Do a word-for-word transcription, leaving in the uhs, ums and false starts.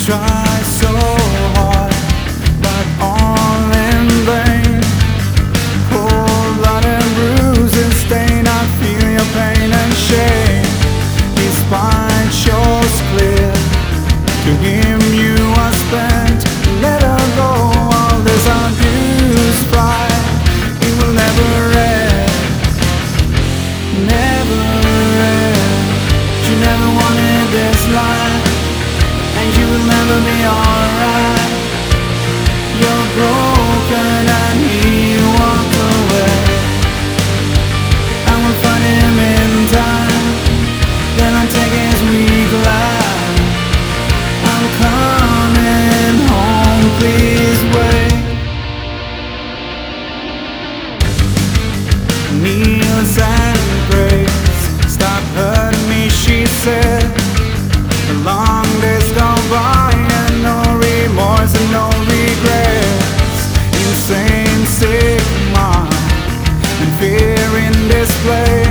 try so hard, but all in vain. Cold blood and bruises stain, I feel your pain and shame. His spine shows clear, to him you are spent. Let her go, all this abuse fight, it will never end, never end. You never wanted this life, and you will never be alright. You're broken and he walked away. I will find him in time, then I'll take his weak life. I'm coming home, please wait. Kneels and prays, stop hurting me, she said. The long days go by and no remorse and no regrets. Insane, sick mind and fear in this place.